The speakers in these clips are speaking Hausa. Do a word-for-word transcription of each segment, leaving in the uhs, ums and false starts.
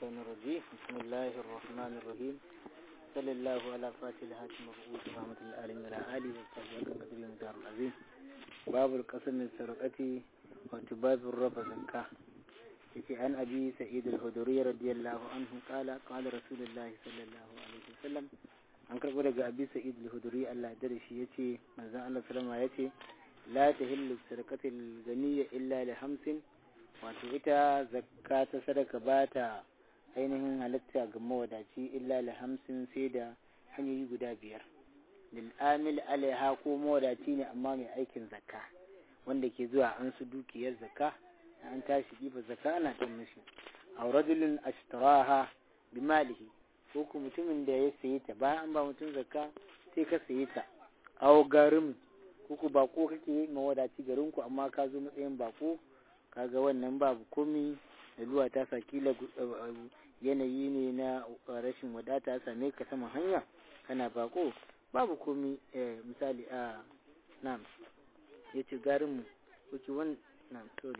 الشيطان الرجيم بسم الله الرحمن الرحيم صلى الله على فاتح الهاتم مبعوث رحمة العالمين وعلى آله وصحبه وسلم مدار العظيم باب القسم السرقة وباب الربا زكاة. عن أبي سعيد الخدري رضي الله عنه قال قال رسول الله صلى الله عليه وسلم an karɓo daga abi sa'id al-hudri Allah ya dare shi yace manzon Allah sallama yace la tahillu sadaqatul ganiyya illa li hamsin, wato ita zakka ta sadaka ba ta ainihin halatta ga mawadaci illa li hamsin sai da hanyoyi guda biyar. lil amil alaiha, ko mawadaci ne amma mai aikin zakka wanda ke zuwa an su dukiyar zakka an tashi ɗiba zakka ana ta mishi. aw rajulun ashtaraha bi malihi, ko ku mutumin da ya saye ta bayan an ba mutum zakka sai ka saye ta. aw garim, ko ku bako kake mawadaci garin ku amma ka zo matsayin bako, kaga wannan babu komi da luwa ta sa kila yanayi ne na rashin wadata same ka sama hanya kana bako, babu komi. misali a na'am yace garin mu kuke wannan na'am sorry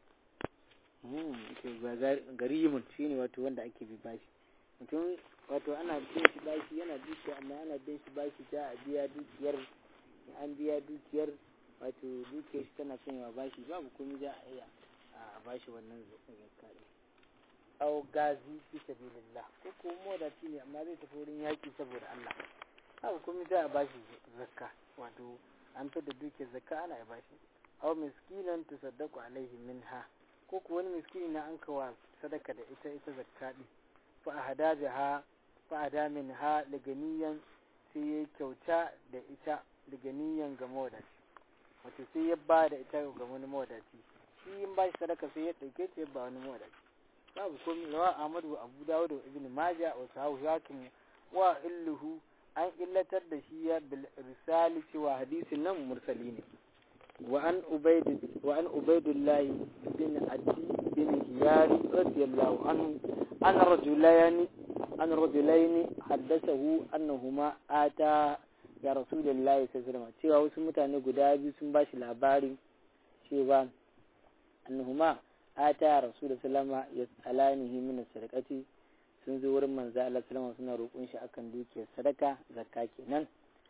hmm garimun shine wato wanda ake bi bashi mutum, wato ana bin shi bashi yana dukiya amma ana bin shi bashi ta a biya dukiyar, an biya dukiyar wato dukiyar shi tana son yawa bashi, babu komai za a iya a bashi wannan zakka din. aw gazi fi sabilillah, ko ko modaci ne amma zai tafi wurin yaki saboda Allah, babu komai za a bashi zakka, wato an tada dukiyar zakka ana ya bashi. aw miskinan tusaddaqu alaihi minha, ko ko wani miskini na an kawa sadaka da ita ita zakka din, fa ahada biha fa ada minha liganiyan, sai ya kyauta da ita liganiyan ga mawadaci, wato sai ya ba da ita ga wani mawadaci, shi in ba shi sadaka sai ya dauke ta ya ba wani mawadaci, babu komai. rawa Ahmad wa Abu Dawud wa Ibn Majah wa Sahahu Hakim wa illuhu, an illatar da shi ya bil risali cewa hadisin nan mursali ne. wa an ubayd wa an ubaydullah bin Adi bin Hiyari radiyallahu anhu an rajulayni an rajulaini haddathahu annahuma ata ya rasulullahi sallallahu alaihi wasallam, cewa wasu mutane guda biyu sun bashi labari cewa annahuma ata ya rasulullahi sallallahu alaihi wasallam yasalanihi min sadaqati, sun zo wurin manzo Allah sallallahu alaihi wasallam suna roƙon shi akan dukiyar sadaka zakka kenan.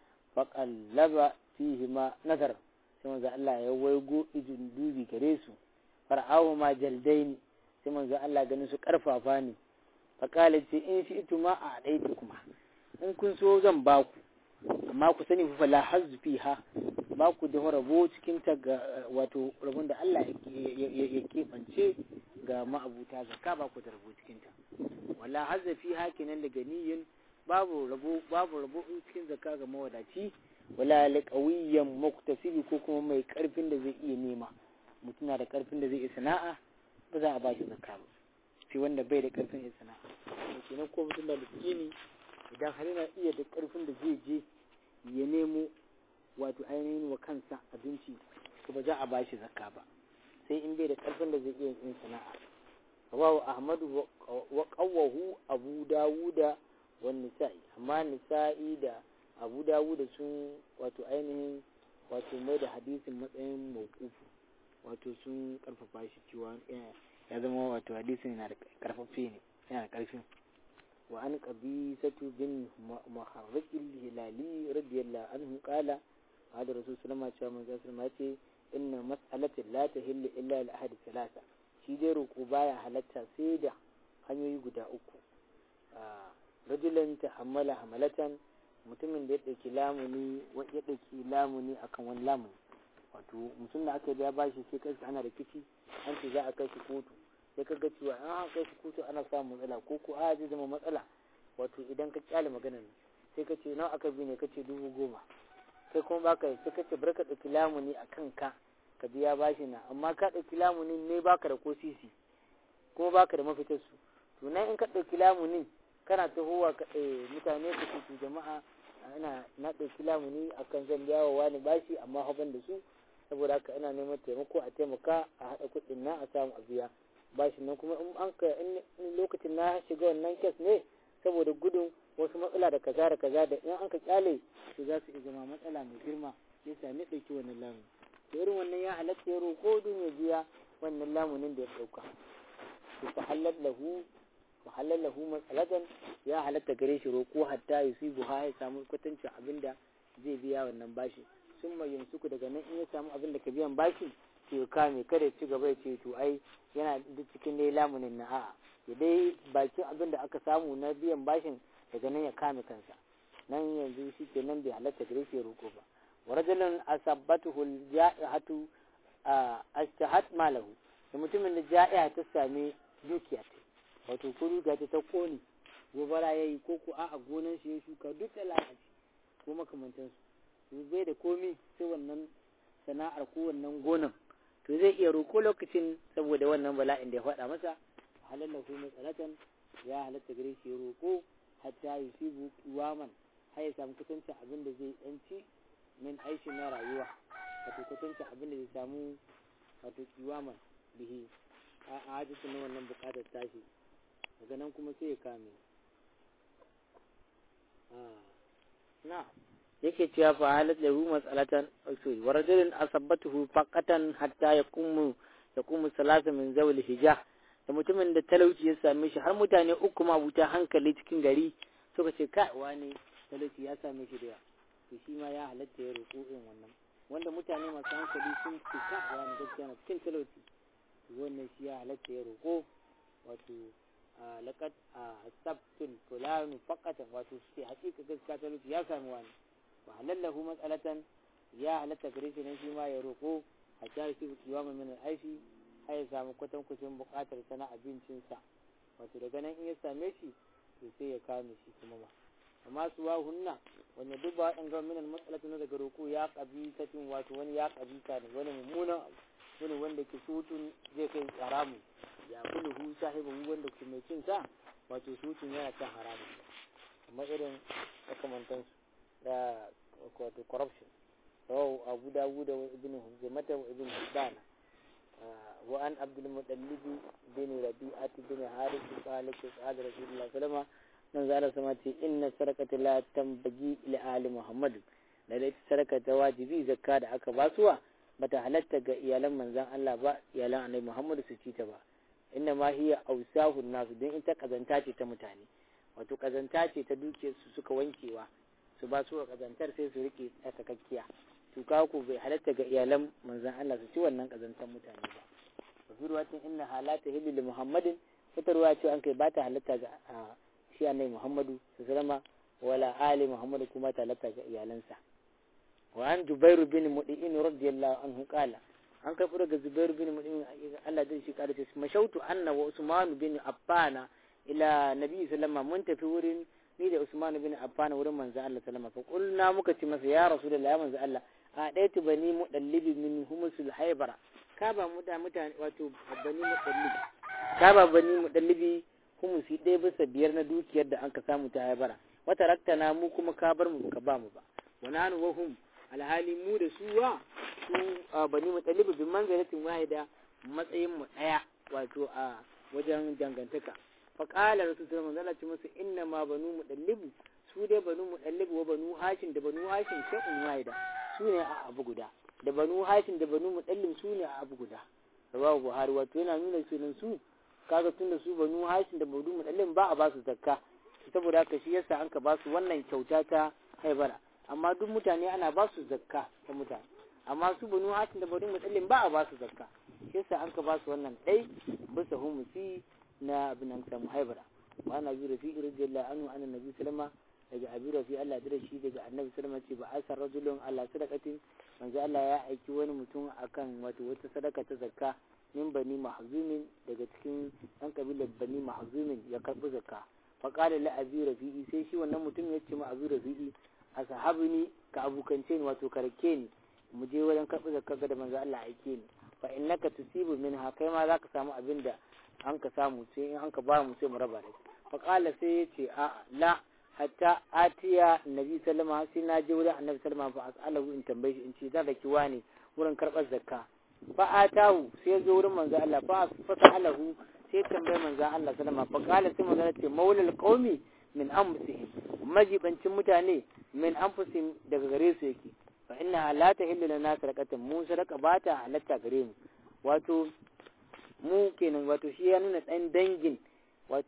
faqallaba fihi ma nazar, sai manzo Allah ya waigo ijin dubi gare su, fara'ahu ma jaldaini, sai manzo Allah ganin su karfafa ne. faƙala ce in shi ito ma a ɗaiɗe kuma, in kun so zan ba ku, amma ku sani fa la hazzu fiha, ba ku da rabo cikin ta ga wato rabon da Allah ya keɓance ga ma'abuta zakka, ba ku da rabo cikin ta. wala hazza fiha kenan daga niyyun, babu rabo babu rabo cikin zakka ga mawadaci, wala liqawiyyan muktasibi, ko kuma mai karfin da zai iya nema. mutum na da karfin da zai iya sana'a, ba za a ba shi zakka ba, sai wanda bai da karfin ya sana'a. kenan ko mutum da miskini idan har yana iya da karfin da zai je ya nemo wato ainihin wa kansa abinci, to ba za a ba shi zakka ba, sai in bai da karfin da zai iya yin sana'a. rawahu Ahmad wa qawwahu Abu Dawuda wa Nisa'i, amma Nisa'i da Abu Dawuda sun wato ainihin wato mai da hadisin matsayin mawqufu, wato sun karfafa shi cewa ya zama wato hadisin yana da karfafe ne, yana da karfin. wa an qabisatu bin muharrik al-hilali radiyallahu anhu qala hada rasul sallallahu alaihi wasallam cewa manzo ce inna mas'alati la tahillu illa li ahadi thalatha, shi dai roƙo baya halatta sai da hanyoyi guda uku. rajulan tahammala hamalatan, mutumin da ya dauki lamuni wa ya dauki lamuni akan wani lamuni, wato mutum da aka biya bashi sai kai ana rikici, an ce za a kai shi kotu, sai ka ga cewa an kai shi kotu ana samun matsala, ko ko a zai zama matsala, wato idan ka kyale maganar sai ka ce nawa aka bi ne, ka ce dubu goma, sai kuma baka sai ka ce barka dauki lamuni akan ka ka biya bashi na, amma ka dauki lamunin ne baka da ko sisi kuma baka da mafitar su, to nan in ka dauki lamunin kana tahowa ka mutane ka ce jama'a ina na dauki lamuni akan zan biya wa wani bashi amma haban da su, saboda haka ina neman taimako a taimaka a haɗa kuɗin na a samu a biya bashi nan. kuma in an ka in lokacin na shiga wannan kes ne saboda gudun wasu matsala da kaza da kaza da in an ka kyale to za su iya zama matsala mai girma, ya sami ɗauki wannan lamuni. to irin wannan ya halatta ya roƙo don ya biya wannan lamunin da ya ɗauka. to fa halal lahu wa halalahu mas'alatan ya halatta gare shi roko hatta yusibu ha ya samu kwatancin abinda zai biya wannan bashi sun mai yamsuku daga nan in ya samu abinda ka biyan bashi to ya kame kada ya ci gaba ya ce to ai yana duk cikin dai lamunin na a'a ya dai bakin abinda aka samu na biyan bashin daga nan ya kame kansa nan yanzu shi ke nan bai halatta gare shi roko ba wa rajulun asabbatuhu al-ja'ihatu ashtahat malahu da mutumin da ja'iha ta same dukiya ta wato ko dukiya ta ta kone gobara yayi ko ko a'a gonan shi ya shuka duk da lalace ko makamantan su bai da komi sai wannan sana'ar ko wannan gonan to zai iya roko lokacin saboda wannan bala'in da ya faɗa masa halallahu matsalatan ya halatta gare shi roko hatta yusibu qiwaman har ya samu kusancin abin da zai yanci min aishi na rayuwa wato kusancin abin da zai samu wato qiwaman bihi a hajjata na wannan bukatar tashi daga nan kuma sai ya kame na yake cewa fa halat lahu mas'alatan usul wa rajulun asabbatuhu faqatan hatta yaqumu yaqumu salasa min zawil hijah da mutumin da talauci ya same shi har mutane uku ma buta hankali cikin gari suka ce kai wani talauci ya same shi da yawa to shi ma ya halatta ya roƙo irin wannan wanda mutane masu hankali sun ce kai wani gaskiya na cikin talauci wannan shi ya halatta ya roƙo wato laqad asabtul fulanu faqatan wato shi hakika gaskiya talauci ya sami wani wa halallahu mas'alatan ya halatta gare shi nan shi ma ya roƙo a tare shi kiwama min al-aishi har ya samu kwatan kucin buƙatar sana abincinsa wato daga nan in ya same shi to sai ya kame shi kuma ba amma su wa hunna wanda duk ba ɗan gami min mas'alatu na daga roƙo ya ƙabitatin wato wani ya ƙabita ne wani mummunan wani wanda ke sutun zai kai haramu ya kulu hu sahibu wanda ke mai cin sa wato sutun yana kan haramu amma irin makamantansu da wato corruption rawu abu dawud wa ibn huzaimah wa ibn hibban wa an abdul muttalib bin rabi'at bin harith qala qala rasulullah sallallahu alaihi wasallam sama ce inna sarakata la tambaji ila ali muhammad da ita saraka ta wajibi zakka da aka basuwa bata halatta ga iyalan manzon Allah ba iyalan annabi muhammad su ci ta ba inna ma hiya awsahu nas din ita kazanta ce ta mutane wato kazanta ce ta duke su suka wankewa su ba su kazantar sai su rike tsakakkiya to ka ku bai halatta ga iyalan manzon Allah su ci wannan kazantar mutane ba fi ruwatin inna halata hilli muhammadin wata ruwa ce an kai ba ta halatta ga shi annabi muhammadu sallama wala ali muhammadu kuma ta halatta ga iyalansa wa an jubairu bin mu'in radiyallahu anhu qala an kai fura ga zubairu bin mu'in Allah zai shi kada ce mashautu anna wa usman bin affana ila nabi sallama mun tafi wurin ni da usman bin affana wurin manzo Allah sallama fa qulna muka ci masa ya rasulullahi ya manzo Allah a daitu bani mudallibi min humusul haybara ka ba mu da mutane wato bani mudallibi ka ba bani mudallibi humusi ɗaya bisa biyar na dukiyar da an ka samu ta haybara wata raktana mu kuma ka bar mu ka ba mu ba wani hannu wa hum alhali mu da su wa su bani mudallibi bin manzalatin wahida matsayin mu ɗaya wato a wajen dangantaka fa qala rasulullahi sallallahu alaihi wasallam musu inna ma banu mudallibi su dai banu mudallibi wa banu hashim da banu hashim shay'un wahida su ne a abu guda da banu hashim da banu mudallim su ne a abu guda rawahu buhari wato yana nuna sunan su kaga tunda su banu hashim da banu mudallim ba a ba su zakka saboda haka shi yasa an ka ba su wannan kyauta ta haibara amma duk mutane ana ba su zakka ta mutane amma su banu hashim da banu mudallim ba a ba su zakka shi yasa an ka ba su wannan dai bisa humusi na abin an samu haibara wa ana bi rafi radiyallahu anhu anna nabi sallama daga abi rafi Allah da shi daga annabi sallama ce ba asar rajulun Allah sadaqatin manzo Allah ya aiki wani mutum akan wato wata sadaka ta zakka min bani mahzumin daga cikin ɗan kabilar bani mahzumin ya karɓi zakka fa qala la abi rafi'i sai shi wannan mutum ya ce ma abi rafi'i ashabuni ka abukance ni wato karake ni mu je wajen karɓi zakka ga da manzo Allah aike ni fa innaka tusibu minha kai ma zaka samu abin da an ka samu sai in an ka ba mu sai mu raba da fa qala sai ya ce a la hatta atiya nabi sallama sai na je wurin annabi sallama fa as'alahu in tambaye shi in ce zan raki wani wurin karɓar zakka fa atahu sai zo wurin manzo Allah fa sa'alahu sai tambaye manzo Allah sallama fa qala sai manzo ce maulal qaumi min anfusihim majibancin mutane min anfusihim daga gare su yake fa inna la tahillu lana sadaqatan mu sadaqa bata halatta gare mu wato mu kenan wato shi ya nuna dan dangin wato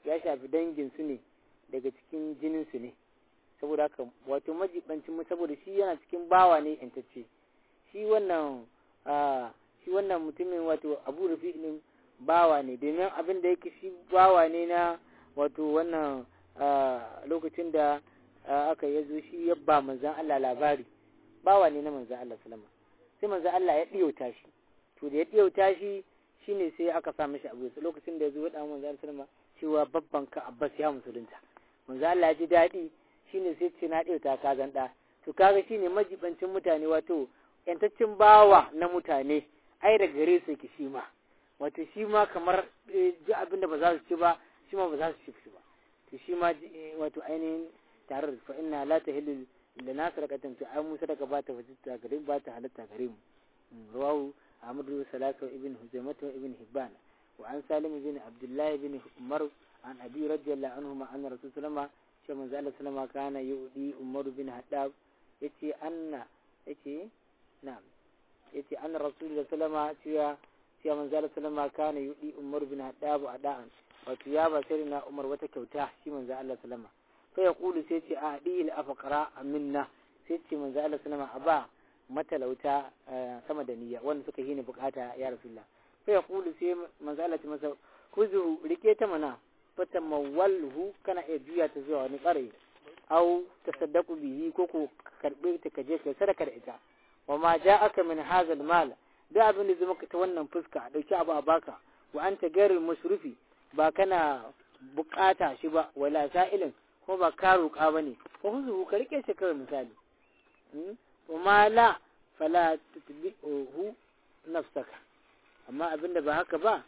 ya shafi dangin su ne daga cikin jinin su ne saboda haka wato majibancin mu saboda shi yana cikin bawa ne intacce shi wannan shi wannan mutumin wato Abu Rafi ne bawa ne domin abin da yake shi bawa ne na wato wannan lokacin da aka yazo shi ya ba manzon Allah labari bawa ne na manzon Allah sallama sai manzon Allah ya diyauta shi to da ya diyauta shi shine sai aka sa mishi abu lokacin da yazo ya da manzon Allah sallama cewa babban ka Abbas ya musulunta manzon Allah ya ji dadi shine sai ce na diyauta ka zan da to kaga shine majibancin mutane wato yantaccin bawa na mutane ai da gare su yake shi ma wato shi ma kamar ji abin da ba za su ci ba shi ma ba za su ci ba to shi ma wato ainihin tare da fa inna la tahillu lana sadaqatan to ai mu sadaka ba ta wajibta gare ba ta halatta gare mu rawahu Ahmad bin Salatu ibn Huzaimah ibn Hibban wa an Salim bin Abdullah ibn Umar an Abi radiyallahu anhu ma anna Rasul sallama shi manzo Allah sallama kana yudi Umar bin Haddab yace anna yace na'am yace anna Rasul sallama cewa cewa manzo Allah sallama kana yudi Umar bin Haddab ada'an wato ya ba sai na Umar wata kyauta shi manzo Allah sallama sai ya kulu sai ce a dil afqara minna sai ce manzo Allah sallama aba matalauta sama da niyya wanda suka yi ni bukata ya rasulullah sai ya kulu sai manzo Allah ta masa kuzu rike ta mana fatamawalhu kana iya juya ta zuwa wani tsare au tasaddaqu bihi ko ko karbe ta kaje kai sadaka da ita wa ma ja'aka min hadha mal da abin da zama ta wannan fuska dauki abu a baka wa anta gairul musrifi ba kana bukata shi ba wala sa'ilin ko ba ka roƙa bane ko huzu ka rike shi kawai misali kuma la fala tutbi'uhu nafsaka amma abinda ba haka ba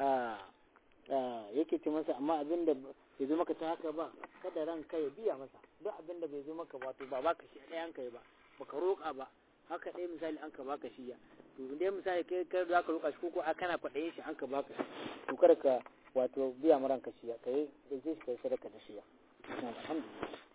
yake ce masa amma abinda bai zo maka ta haka ba kada ranka ya biya masa duk abinda bai zo maka wato ba baka shi ɗayan kai ba baka roƙa ba haka ɗaya misali an ka baka shi ya to dai misali kai kai za ka roƙa shi ko a kana kwaɗayin shi an ka baka shi to kada ka wato biya ma ranka shi ya kai da shi kai sadaka da shi ya alhamdulillah